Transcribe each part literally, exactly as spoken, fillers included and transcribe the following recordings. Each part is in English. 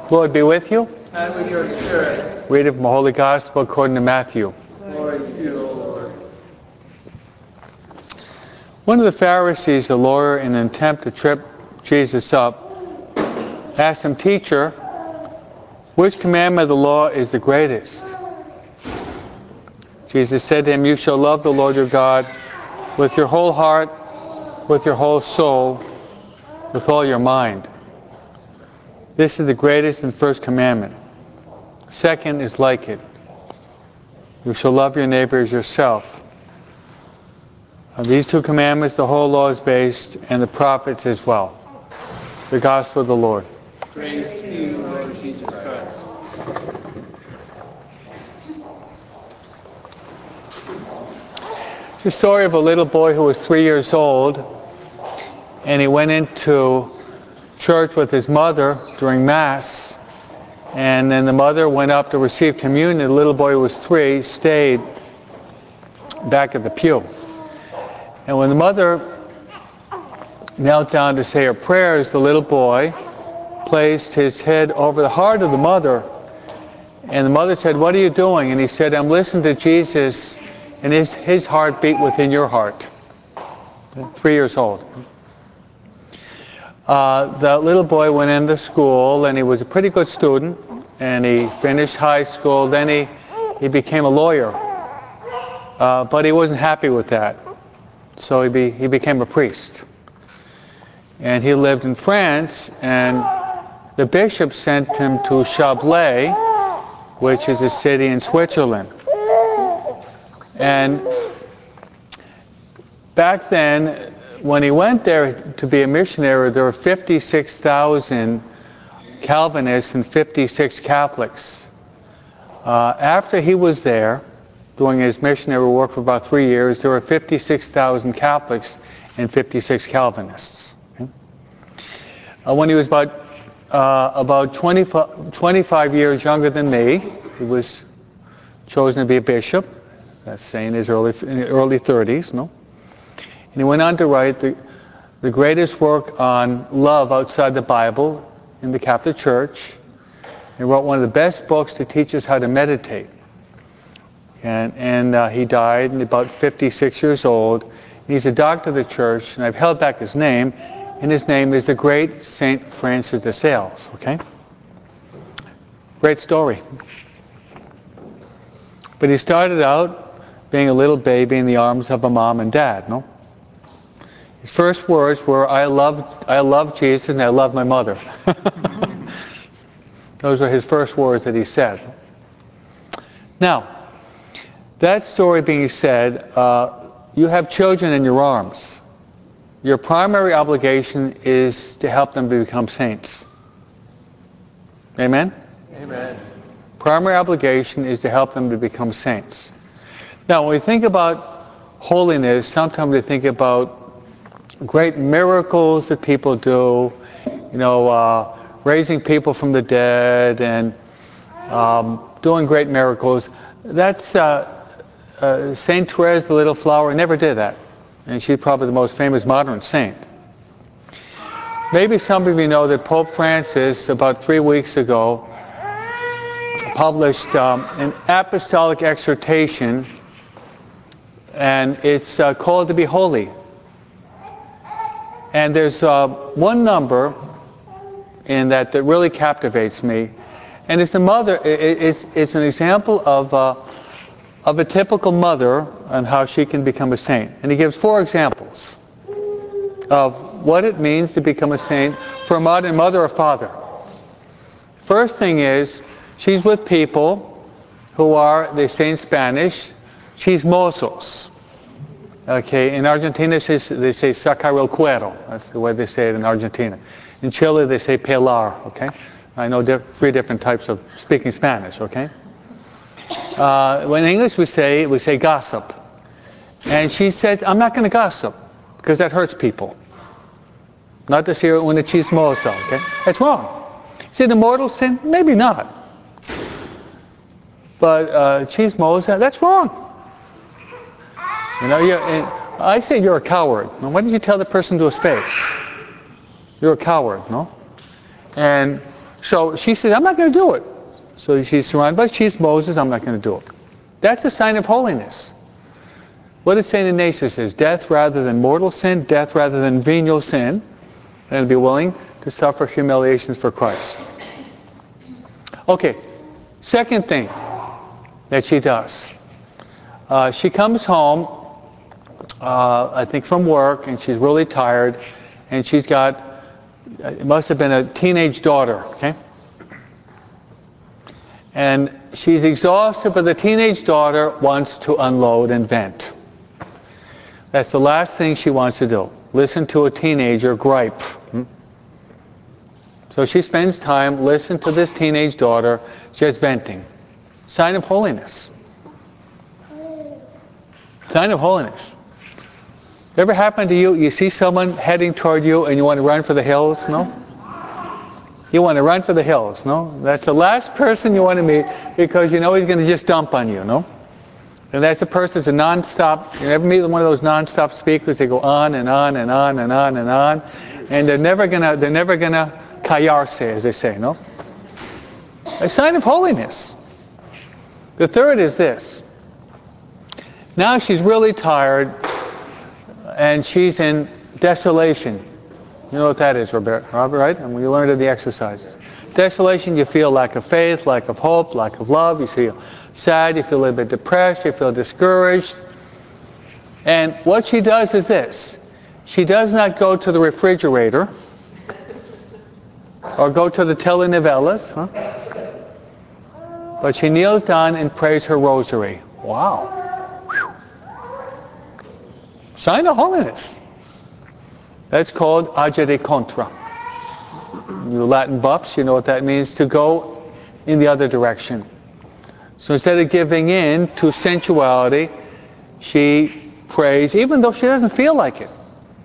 Lord be with you. And with your spirit. Reading from the Holy Gospel according to Matthew. Glory to you, O Lord. One of the Pharisees, a lawyer, in an attempt to trip Jesus up, asked him, "Teacher, which commandment of the law is the greatest?" Jesus said to him, "You shall love the Lord your God with your whole heart, with your whole soul, with all your mind. This is the greatest and first commandment. Second is like it. You shall love your neighbor as yourself. On these two commandments the whole law is based, and the prophets as well." The Gospel of the Lord. Praise to you, Lord Jesus Christ. It's the story of a little boy who was three years old, and he went into church with his mother during Mass, and then the mother went up to receive communion. The little boy who was three stayed back at the pew. And when the mother knelt down to say her prayers, the little boy placed his head over the heart of the mother, and the mother said, "What are you doing?" And he said, "I'm listening to Jesus and his, his heart beat within your heart." Three years old. Uh, the little boy went into school, and he was a pretty good student, and he finished high school. Then he, he became a lawyer, uh, but he wasn't happy with that, so he, be, he became a priest. And he lived in France, and the bishop sent him to Chablais, which is a city in Switzerland. And back then, when he went there to be a missionary, there were fifty-six thousand Calvinists and fifty-six Catholics. Uh, after he was there, doing his missionary work for about three years, there were fifty-six thousand Catholics and fifty-six Calvinists. Okay? Uh, when he was about uh, about twenty-five, twenty-five years younger than me, he was chosen to be a bishop. That's saying in his early in his early thirties, no. And he went on to write the, the greatest work on love outside the Bible in the Catholic Church. He wrote one of the best books to teach us how to meditate. And, and uh, he died at about fifty-six years old. And he's a doctor of the Church, and I've held back his name, and his name is the great Saint Francis de Sales, okay? Great story. But he started out being a little baby in the arms of a mom and dad, no? His first words were, I love, I love Jesus and I love my mother. Those were his first words that he said. Now, that story being said, uh, you have children in your arms. Your primary obligation is to help them to become saints. Amen? Amen. Primary obligation is to help them to become saints. Now, when we think about holiness, sometimes we think about great miracles that people do, you know, uh, raising people from the dead and um, doing great miracles. That's uh, uh, Saint Therese, the Little Flower, never did that. And she's probably the most famous modern saint. Maybe some of you know that Pope Francis, about three weeks ago, published um, an apostolic exhortation, and it's uh, called to be holy. And there's uh, one number in that that really captivates me, and it's the mother. It, it's it's an example of uh, of a typical mother and how she can become a saint. And he gives four examples of what it means to become a saint for a modern mother or father. First thing is, she's with people who are, they say in Spanish, chismosos. Okay, in Argentina they say sacar el cuero. That's the way they say it in Argentina. In Chile they say pelar. Okay, I know diff three different types of speaking Spanish. Okay, uh, in English we say we say gossip, and she says, "I'm not going to gossip because that hurts people. Not to say when it's chismosa." Okay, that's wrong. Is it a mortal sin? Maybe not. But uh, chismosa, that's wrong. You know, you're, I say you're a coward. Now, why did you tell the person to his face? You're a coward, no? And So she said, I'm not going to do it. So she's surrounded by, she's Moses, I'm not going to do it. That's a sign of holiness. What does Saint Ignatius say? Death rather than mortal sin, death rather than venial sin, and be willing to suffer humiliations for Christ. Okay, second thing that she does. Uh, she comes home, uh, I think from work, and she's really tired, and she's got, it must have been a teenage daughter, okay? And she's exhausted, but the teenage daughter wants to unload and vent. That's the last thing she wants to do. Listen to a teenager gripe. Hmm? So she spends time listening to this teenage daughter just venting. Sign of holiness. Sign of holiness. Ever happened to you, you see someone heading toward you and you want to run for the hills? No? You want to run for the hills, no? That's the last person you want to meet because you know he's going to just dump on you, no? And that's a person that's a non-stop, you ever meet one of those non-stop speakers? They go on and on and on and on and on. And they're never going to, they're never going to callarse, as they say, no? A sign of holiness. The third is this. Now she's really tired and she's in desolation. You know what that is, Robert, Robert, right? And we learned in the exercises. Desolation, you feel lack of faith, lack of hope, lack of love. You feel sad, you feel a little bit depressed, you feel discouraged. And what she does is this. She does not go to the refrigerator or go to the telenovelas, huh? But she kneels down and prays her rosary. Wow. Whew. Sign of holiness. That's called agere contra. You Latin buffs, you know what that means, to go in the other direction. So instead of giving in to sensuality, she prays, even though she doesn't feel like it.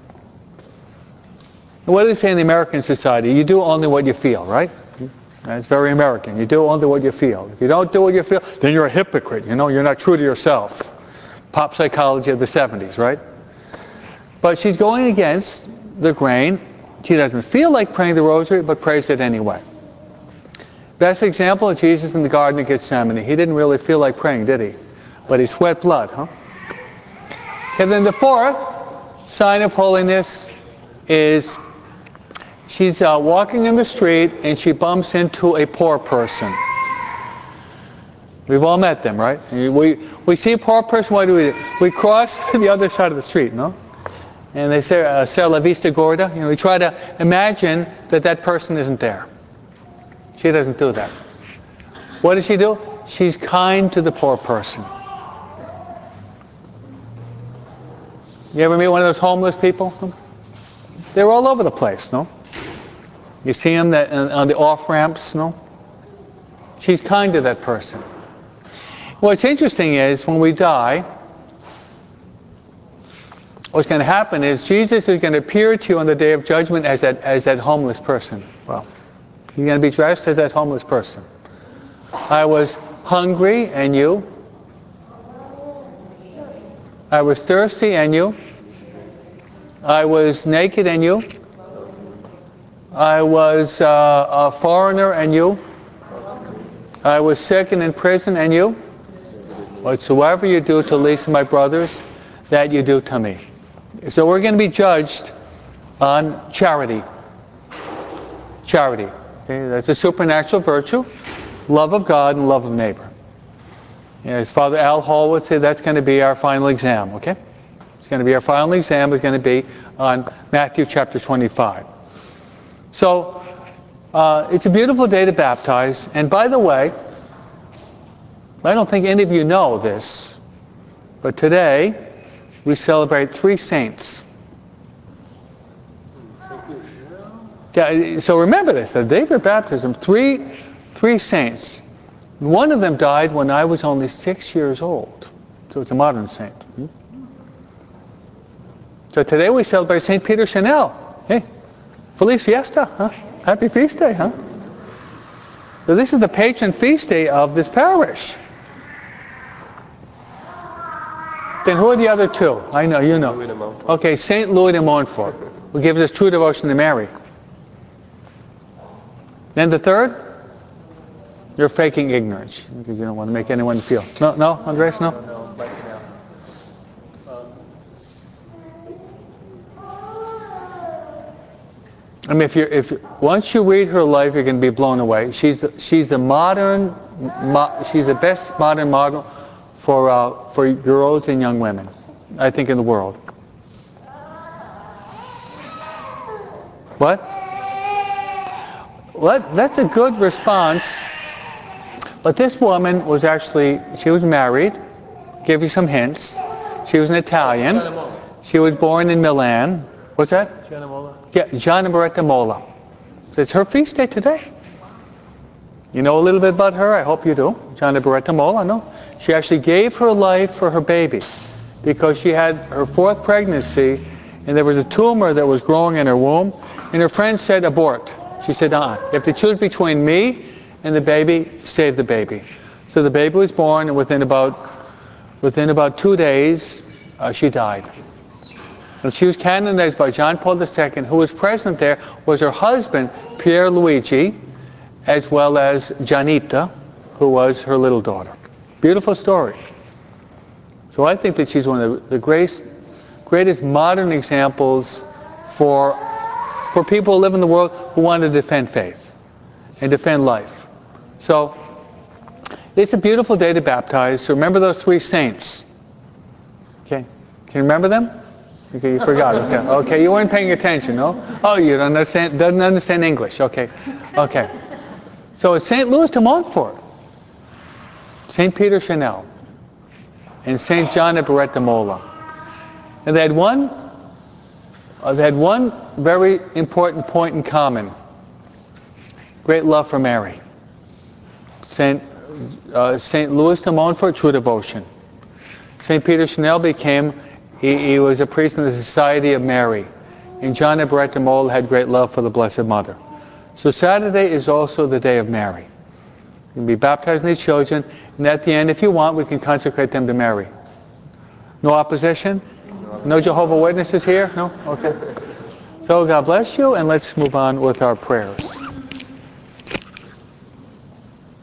What do they say in the American society? You do only what you feel, right? That's very American. You do only what you feel. If you don't do what you feel, then you're a hypocrite. You know, you're not true to yourself. Pop psychology of the seventies, right? But she's going against the grain. She doesn't feel like praying the rosary, but prays it anyway. Best example of Jesus in the Garden of Gethsemane. He didn't really feel like praying, did he? But he sweat blood, huh? And then the fourth sign of holiness is she's uh, walking in the street and she bumps into a poor person. We've all met them, right? We, we see a poor person, what do we do? We cross to the other side of the street, no? And they say, uh, "Ser la vista gorda." You know, we try to imagine that that person isn't there. She doesn't do that. What does she do? She's kind to the poor person. You ever meet one of those homeless people? They're all over the place, no? You see them that, on the off-ramps, no? She's kind to that person. What's interesting is when we die, what's going to happen is Jesus is going to appear to you on the day of judgment as that, as that homeless person. Well, you're going to be dressed as that homeless person. I was hungry, and you. I was thirsty, and you. I was naked, and you. I was uh, a foreigner, and you. I was sick and in prison, and you. Whatsoever you do to the least of my brothers, that you do to me. So we're going to be judged on charity. Charity. Okay? That's a supernatural virtue. Love of God and love of neighbor. As Father Al Hall would say, that's going to be our final exam. Okay? It's going to be our final exam. It's going to be on Matthew chapter twenty-five. So uh, it's a beautiful day to baptize. And by the way, I don't think any of you know this, but today we celebrate three saints. Yeah, so remember this, the day of your baptism, three, three saints. One of them died when I was only six years old. So it's a modern saint. Hmm? So today we celebrate Saint Peter Chanel. Hey, Feliz Fiesta, huh? Happy feast day, huh? So this is the patron feast day of this parish. Then who are the other two? I know, you know. Okay, Saint Louis de Montfort, who gives us true devotion to Mary. Then the third, you're faking ignorance. You don't want to make anyone feel. No, no, Andres, no? No, like now. I mean, if you if once you read her life, you're going to be blown away. She's the, she's the modern, mo, she's the best modern model for uh, for girls and young women, I think, in the world. What? Well, that's a good response. But this woman was actually, she was married. Give you some hints. She was an Italian. She was born in Milan. What's that? Gianna Molla. Yeah, Gianna Beretta Molla. It's her feast day today. You know a little bit about her? I hope you do. Gianna Beretta Molla, no? She actually gave her life for her baby because she had her fourth pregnancy and there was a tumor that was growing in her womb and her friend said abort. She said, uh-uh. You have to choose between me and the baby, save the baby. So the baby was born and within about, within about two days, uh, she died. And she was canonized by John Paul the Second, who was present there, was her husband, Pier Luigi, as well as Giannita, who was her little daughter. Beautiful story. So I think that she's one of the greatest, greatest modern examples for, for people who live in the world who want to defend faith and defend life. So it's a beautiful day to baptize. So remember those three saints. Okay, can you remember them? Okay, you forgot. Okay, okay, you weren't paying attention, no? Oh, you don't understand, doesn't understand English. Okay, okay. So it's Saint Louis de Montfort, Saint Peter Chanel, and Saint Gianna Beretta Molla. And they had one, uh, they had one very important point in common: great love for Mary. Saint uh, Saint Louis de Montfort, true devotion. Saint Peter Chanel became. He, he was a priest in the Society of Mary. And Gianna Beretta Molla had great love for the Blessed Mother. So Saturday is also the day of Mary. You can be baptizing these children, and at the end, if you want, we can consecrate them to Mary. No opposition? No Jehovah's Witnesses here? No? Okay. So God bless you, and let's move on with our prayers.